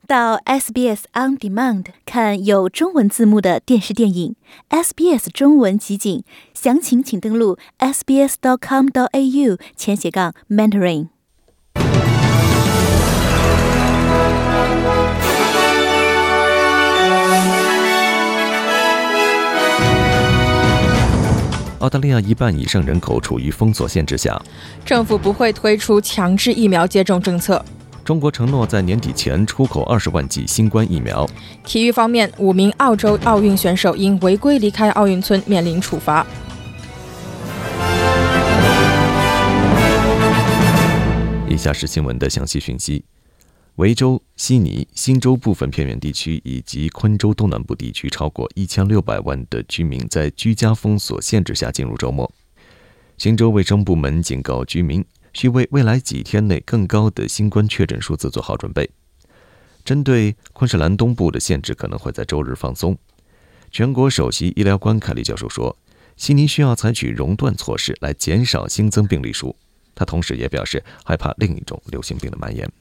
到 SBS On Demand 看有中文字幕的电视电影 SBS 中文集锦，详情请登录 sbs.com.au/Mandarin。 澳大利亚一半以上人口处于封锁限制下， 政府不会推出强制疫苗接种政策。 中国承诺在年底前出口20万剂新冠疫苗。 体育方面，5名澳洲奥运选手因违规离开奥运村面临处罚。 以下是新闻的详细讯息。维州、悉尼、新州部分偏远地区以及昆州东南部地区超过1600万的居民在居家封锁限制下进入周末。新州卫生部门警告居民需为未来几天内更高的新冠确诊数字做好准备。针对昆士兰东部的限制可能会在周日放松。全国首席医疗官凯利教授说，悉尼需要采取熔断措施来减少新增病例数。他同时也表示害怕另一种流行病的蔓延。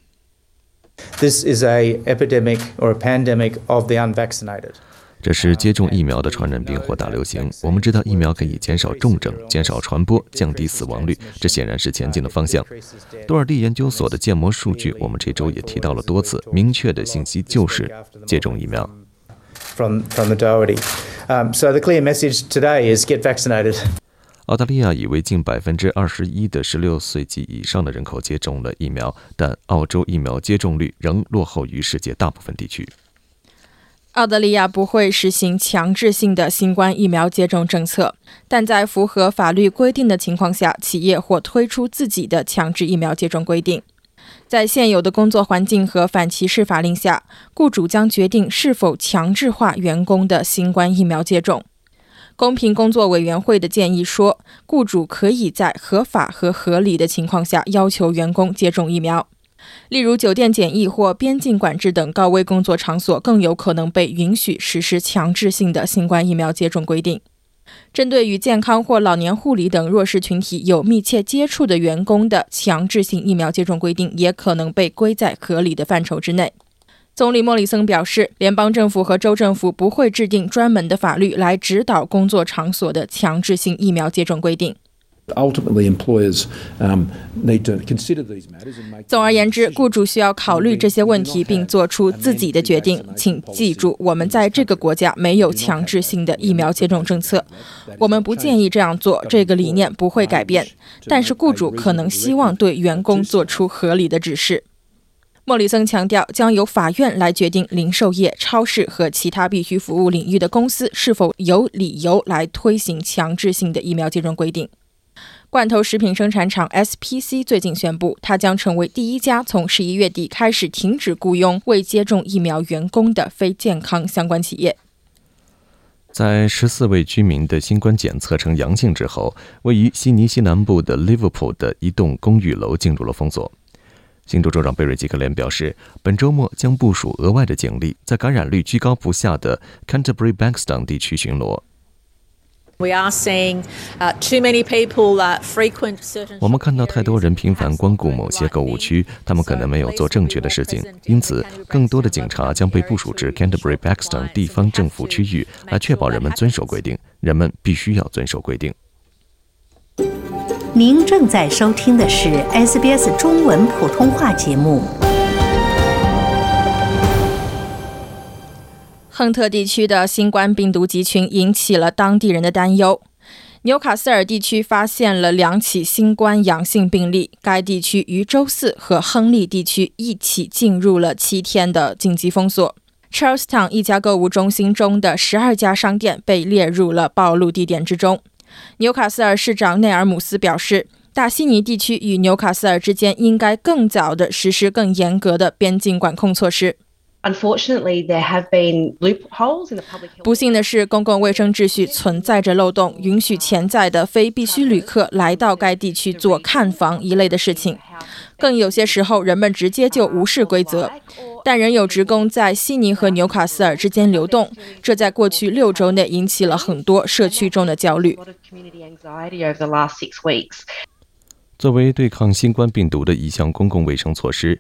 This is an epidemic or a pandemic of the unvaccinated. 这是接种疫苗的传染病或大流行。我们知道疫苗可以减少重症、减少传播、降低死亡率，这显然是前进的方向。多尔蒂研究所的建模数据，我们这周也提到了多次，明确的信息就是接种疫苗。 From the Doherty. So the clear message today is get vaccinated. 澳大利亚已为近21%的16岁及以上的人口接种了疫苗，但澳洲疫苗接种率仍落后于世界大部分地区。 澳大利亚不会实行强制性的新冠疫苗接种政策，但在符合法律规定的情况下，企业或推出自己的强制疫苗接种规定。在现有的工作环境和反歧视法令下，雇主将决定是否强制化员工的新冠疫苗接种。公平工作委员会的建议说，雇主可以在合法和合理的情况下要求员工接种疫苗。例如酒店检疫或边境管制等高危工作场所更有可能被允许实施强制性的新冠疫苗接种规定。针对与健康或老年护理等弱势群体有密切接触的员工的强制性疫苗接种规定也可能被归在合理的范畴之内。总理莫里森表示，联邦政府和州政府不会制定专门的法律来指导工作场所的强制性疫苗接种规定。总而言之，雇主需要考虑这些问题并做出自己的决定。请记住，我们在这个国家没有强制性的疫苗接种政策，我们不建议这样做，这个理念不会改变，但是雇主可能希望对员工做出合理的指示。莫里森强调，将由法院来决定零售业、超市和其他必需服务领域的公司是否有理由来推行强制性的疫苗接种规定。罐头食品生产厂 SPC 最近宣布，它将成为第一家从11月底开始停止雇佣未接种疫苗员工的非健康相关企业。 在14位居民的新冠检测呈阳性之后，位于悉尼西南部的 Liverpool 的一栋公寓楼进入了封锁。新州州长贝瑞吉克连表示，本周末将部署额外的警力，在感染率居高不下的 Canterbury Bankstown 地区巡逻。我们看到太多人频繁光顾某些购物区，他们可能没有做正确的事情，因此更多的警察将被部署至 Canterbury Bankstown 地方政府区域，来确保人们遵守规定。人们必须要遵守规定。 您正在收听的是 SBS 中文普通话节目。 亨特地区的新冠病毒集群引起了当地人的担忧。纽卡斯尔地区发现了2起新冠阳性病例，该地区于周四和亨利地区一起进入了7天的紧急封锁。Charlestown 一家购物中心中的12家商店被列入了暴露地点之中。纽卡斯尔市长内尔姆斯表示，大悉尼地区与纽卡斯尔之间应该更早地实施更严格的边境管控措施。不幸的是，公共卫生秩序存在着漏洞，允许潜在的非必需旅客来到该地区做看房一类的事情。更有些时候，人们直接就无视规则。但仍有职工在悉尼和纽卡斯尔之间流动，这在过去6周内引起了很多社区中的焦虑。 作为对抗新冠病毒的一项公共卫生措施，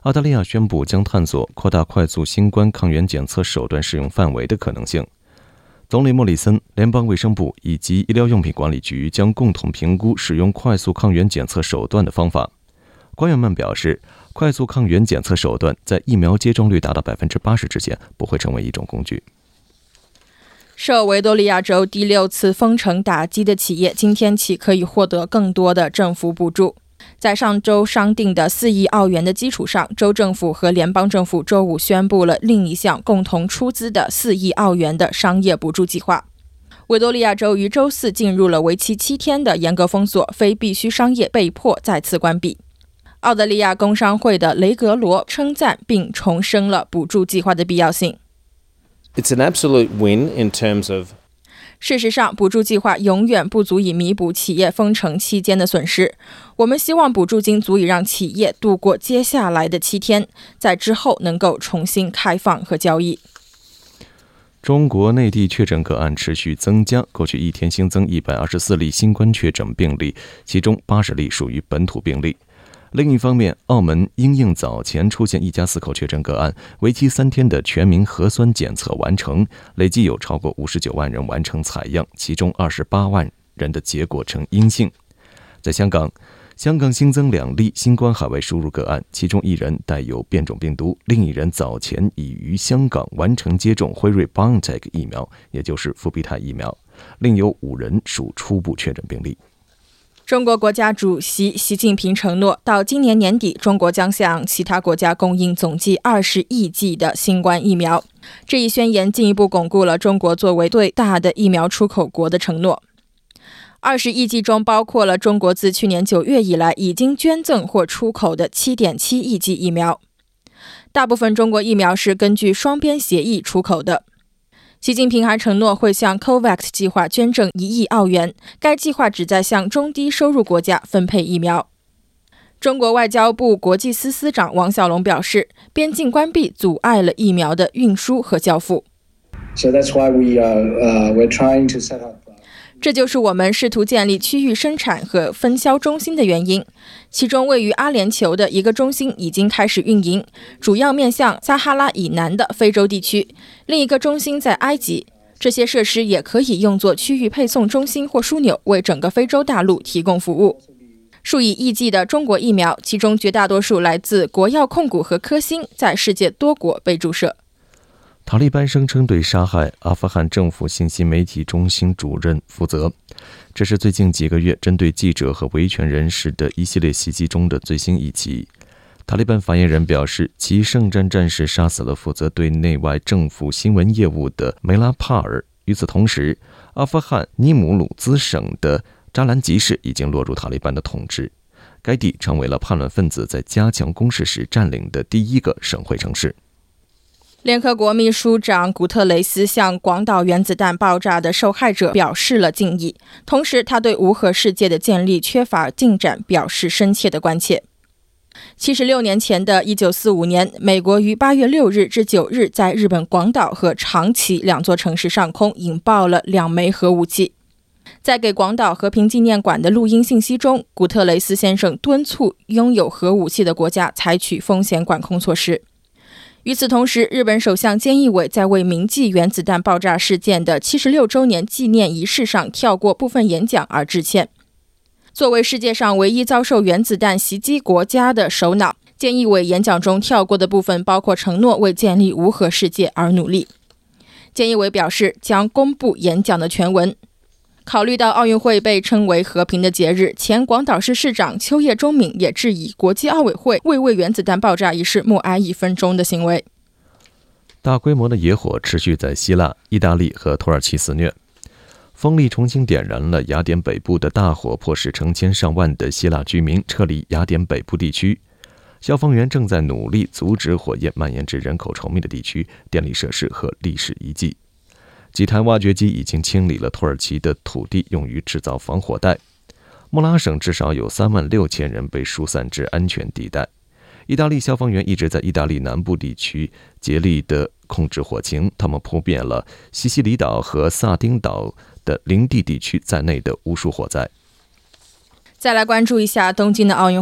澳大利亚宣布将探索扩大快速新冠抗原检测手段适用范围的可能性。总理莫里森、联邦卫生部以及医疗用品管理局将共同评估使用快速抗原检测手段的方法。官员们表示，快速抗原检测手段在疫苗接种率达到 80% 之前不会成为一种工具。 受维多利亚州第6次封城打击的企业今天起可以获得更多的政府补助。在上周商定的4亿澳元的基础上，州政府和联邦政府周五宣布了另一项共同出资的4亿澳元的商业补助计划。维多利亚州于周四进入了为期7天的严格封锁，非必需商业被迫再次关闭。澳大利亚工商会的雷格罗称赞并重申了补助计划的必要性。 It's an absolute win in terms of 事实上，补助计划永远不足以弥补企业封城期间的损失。我们希望补助金足以让企业度过接下来的7天，在之后能够重新开放和交易。 中国内地确诊个案持续增加，过去一天新增124例新冠确诊病例，其中80例属于本土病例。另一方面，澳门因应早前出现1家4口确诊个案，为期3天的全民核酸检测完成，累计有超过59万人完成采样，其中28万人的结果呈阴性。在香港新增2例新冠海外输入个案，其中1人带有变种病毒，另1人早前已于香港完成接种辉瑞 BioNTech 疫苗，也就是复必泰疫苗，另有5人属初步确诊病例。 中国国家主席习近平承诺，到今年年底，中国将向其他国家供应总计20亿剂的新冠疫苗。这一宣言进一步巩固了中国作为最大的疫苗出口国的承诺。20亿剂中包括了中国自去年9月以来已经捐赠或出口的7.7亿剂疫苗。大部分中国疫苗是根据双边协议出口的。习近平还承诺会向 COVAX 计划捐赠1亿澳元，该计划旨在向中低收入国家分配疫苗。中国外交部国际司司长王小龙表示，边境关闭阻碍了疫苗的运输和交付。 So that's why we're trying to set up 这就是我们试图建立区域生产和分销中心的原因，其中位于阿联酋的一个中心已经开始运营，主要面向撒哈拉以南的非洲地区，另一个中心在埃及。这些设施也可以用作区域配送中心或枢纽，为整个非洲大陆提供服务。数以亿计的中国疫苗，其中绝大多数来自国药控股和科兴，在世界多国被注射。 塔利班声称对杀害阿富汗政府信息媒体中心主任负责，这是最近几个月针对记者和维权人士的一系列袭击中的最新一起。塔利班发言人表示，其圣战战士杀死了负责对内外政府新闻业务的梅拉帕尔。与此同时，阿富汗尼姆鲁兹省的扎兰吉市已经落入塔利班的统治，该地成为了叛乱分子在加强攻势时占领的第一个省会城市。 联合国秘书长古特雷斯向广岛原子弹爆炸的受害者表示了敬意，同时他对无核世界的建立缺乏进展表示深切的关切。76年前的1945年，美国于8月6日至9日在日本广岛和长崎2座城市上空引爆了2枚核武器。在给广岛和平纪念馆的录音信息中，古特雷斯先生敦促拥有核武器的国家采取风险管控措施。与此同时，日本首相菅义伟在为铭记原子弹爆炸事件的76周年纪念仪式上跳过部分演讲而致歉。作为世界上唯一遭受原子弹袭击国家的首脑，菅义伟演讲中跳过的部分包括承诺为建立无核世界而努力。菅义伟表示将公布演讲的全文。考虑到奥运会被称为和平的节日，前广岛市市长秋叶忠敏也质疑国际奥委会未为原子弹爆炸一事默哀1分钟的行为。 大规模的野火持续在希腊、意大利和土耳其肆虐。风力重新点燃了雅典北部的大火，迫使成千上万的希腊居民撤离雅典北部地区。消防员正在努力阻止火焰蔓延至人口稠密的地区、电力设施和历史遗迹。几台挖掘机已经清理了土耳其的土地，用于制造防火带。莫拉省至少有36000人被疏散至安全地带。意大利消防员一直在意大利南部地区竭力地控制火情，他们扑灭了西西里岛和萨丁岛的林地地区在内的无数火灾。 再来关注一下东京的奥运会。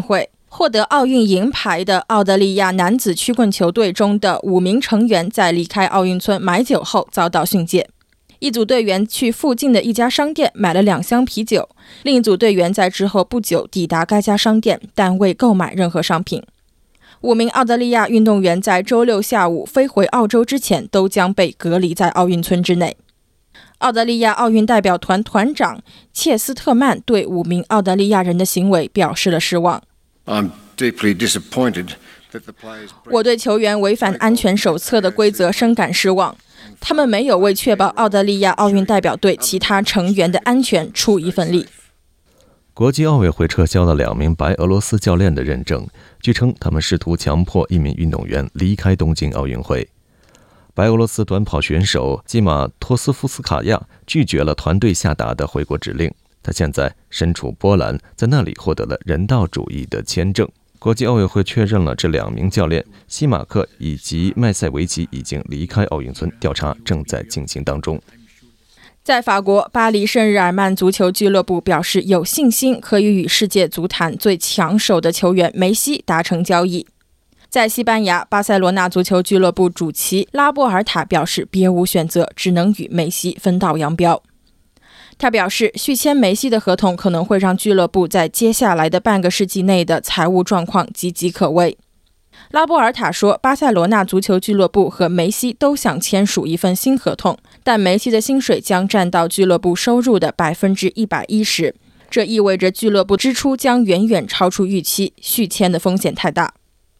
获得奥运银牌的澳大利亚男子曲棍球队中的5名成员在离开奥运村买酒后遭到训诫。一组队员去附近的一家商店买了2箱啤酒，另一组队员在之后不久抵达该家商店，但未购买任何商品。5名澳大利亚运动员在周六下午飞回澳洲之前都将被隔离在奥运村之内。澳大利亚奥运代表团团长切斯特曼对5名澳大利亚人的行为表示了失望。我对球员违反安全手册的规则深感失望，他们没有为确保澳大利亚奥运代表队其他成员的安全出一份力。 国际奥委会撤销了2名白俄罗斯教练的认证，据称他们试图强迫一名运动员离开东京奥运会。白俄罗斯短跑选手基马托斯夫斯卡亚拒绝了团队下达的回国指令，他现在身处波兰，在那里获得了人道主义的签证。国际奥委会确认了这2名教练西马克以及麦塞维奇已经离开奥运村，调查正在进行当中。 在法国，巴黎圣日耳曼足球俱乐部表示有信心可以与世界足坛最抢手的球员梅西达成交易。在西班牙，巴塞罗那足球俱乐部主席拉波尔塔表示别无选择，只能与梅西分道扬镳。他表示，续签梅西的合同可能会让俱乐部在接下来的半个世纪内的财务状况岌岌可危。拉波尔塔说，巴塞罗那足球俱乐部和梅西都想签署一份新合同，但梅西的薪水将占到俱乐部收入的110%，这意味着俱乐部支出将远远超出预期，续签的风险太大。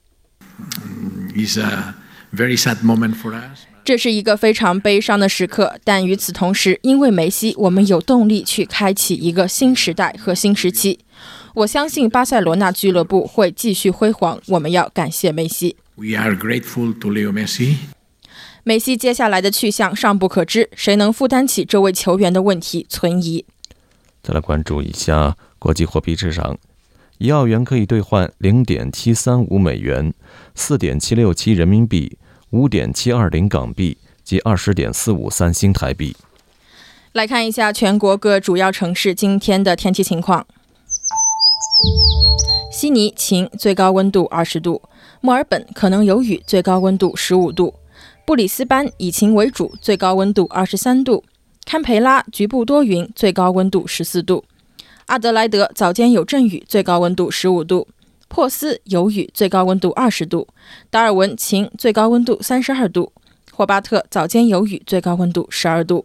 这是一个非常悲伤的时刻，但与此同时，因为梅西，我们有动力去开启一个新时代和新时期。我相信巴塞罗那俱乐部会继续辉煌，我们要感谢梅西。梅西接下来的去向尚不可知，谁能负担起这位球员的问题存疑。 再来关注一下国际货币市场，1澳元可以兑换 0.735 美元、4.767 人民币、5.720 港币及 20.453 新台币。 来看一下全国各主要城市今天的天气情况。悉尼晴，最高温度20度；墨尔本可能有雨，最高温度15度；布里斯班以晴为主，最高温度23度；堪培拉局部多云，最高温度14度；阿德莱德早间有阵雨，最高温度15度；珀斯有雨，最高温度20度；达尔文晴，最高温度32度；霍巴特早间有雨，最高温度12度。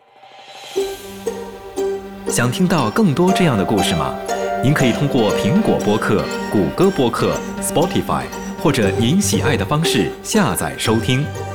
想听到更多这样的故事吗？您可以通过苹果播客、谷歌播客、Spotify 或者您喜爱的方式下载收听。